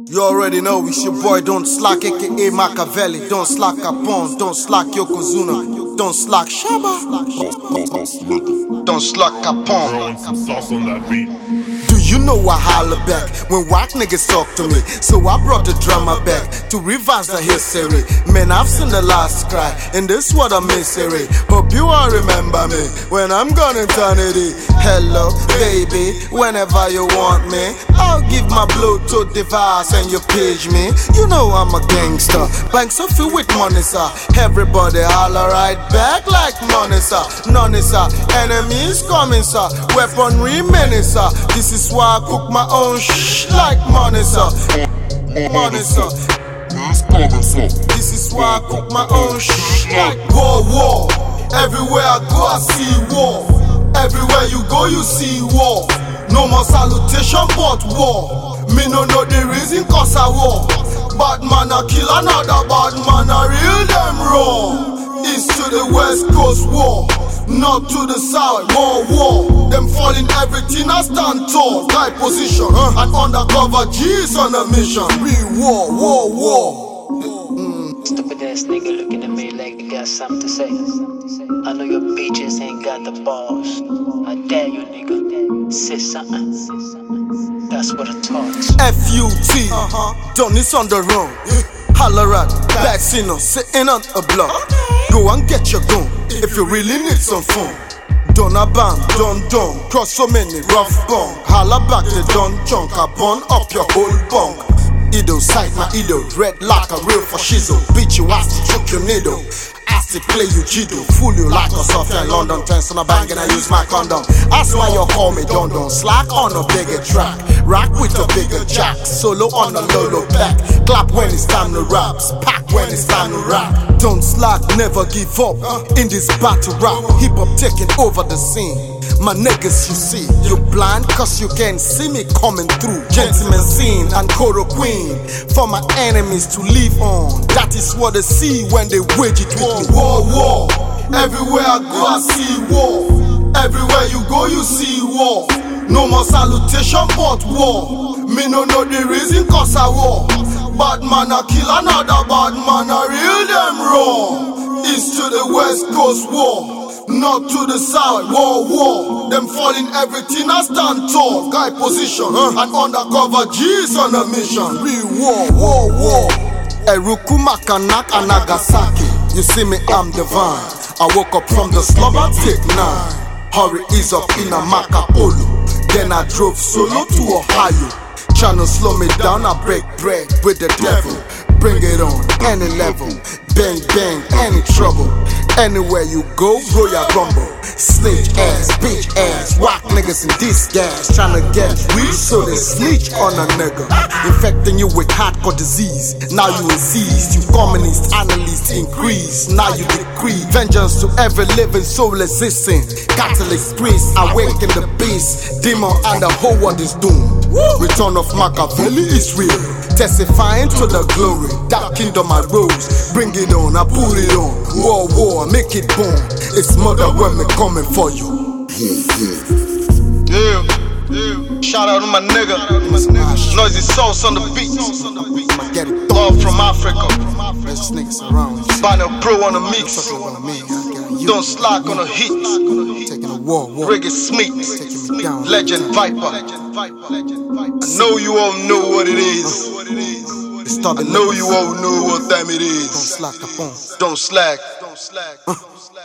You already know it's your boy Don't Slack, aka Machiavelli. Don't slack Capone, don't slack Yokozuna, don't slack Shaba, don't slack Capone. Throwing some sauce on that beat. Do you know I holler back when whack niggas talk to me? So I brought the drama back to revise the history. Man, I've seen the last cry, and this what a misery. Hope you all remember me when I'm gone eternity. Hello, baby, whenever you want me, I'll give my Bluetooth device and you page me. You know I'm a gangster, banks are filled with money, sir. Everybody holler right back like money, sir. None, sir. Enemies coming, sir. Weaponry many, sir. This is why I cook my own like money, sir. Money, sir. This is why I cook my own like war. Everywhere I go, I see war. Everywhere you go, you see war. No more salutation, but war. Me no know the reason, cause I war. Bad man a kill another bad man, a real them wrong. East to the west coast war. North to the south, more war. Them falling everything, I stand tall. Guy position, and undercover G's on a mission. Real war. Stupid ass nigga looking at me like they got something to say. I know your bitches ain't got the balls. I dare you, nigga. Say something. That's what it talks. FUT, done this on the run. Holler at, vaccine, sitting on a block. Go and get your gun if you really need some fun. Done a bang, done, cross so many rough bong. Holler back the done junk, I burn up your whole bunk. Ido, sight my ido, red like a real fascism. Beat you ass to choke your needle. Ass to play you jido, fool you like a software in London. Turns on a bang and I use my condom. Ask why you call me Don. Slack on a bigger track, rock with a bigger jack. Solo on a Lolo pack, clap when it's time to rap, pack when it's time to rap. Don't slack, never give up in this battle rap. Hip hop taking over the scene. My niggas, you see, you blind cause you can't see me coming through. Gentleman scene and Koro Queen, for my enemies to live on. That is what they see when they wage it with me. War. Everywhere I go, I see war. Everywhere you go, you see war. No more salutation, but war. Me no know the reason, cause I war. Bad man a kill another bad man, a real them wrong. East to the west coast war. North to the south, war. Them falling everything, I stand tall. Guy position, and undercover G's on a mission. Real war. Eruku Makanak and Nagasaki. You see me, I'm divine. I woke up from the slumber, take 9. Hurry is up in a Macapolo. Then I drove solo to Ohio. Tryna slow me down, I break bread with the devil. Bring it on, any level. Bang, any trouble. Anywhere you go, Royal Rumble. Snitch ass, bitch ass, whack niggas in this gas. Tryna get weed, so they snitch on a nigga. Infecting you with hardcore disease. Now you diseased, you communist, analyst increase. Now you decree vengeance to every living soul existing. Catalyst priest, awaken the beast. Demon and the whole world is doomed. Return of Machiavelli is real. Testifying to the glory, that kingdom I rose. Bring it on, I put it on. War, make it boom. It's mother when me coming for you. Yeah. Shout out to my nigga. Noisy Sauce on the beat. Love from Africa. Final Pro on the mix. Don't slack on the hit. Reggae Smith. Legend Viper. I know you all know what it is. I know you all know what time it is. Don't slack.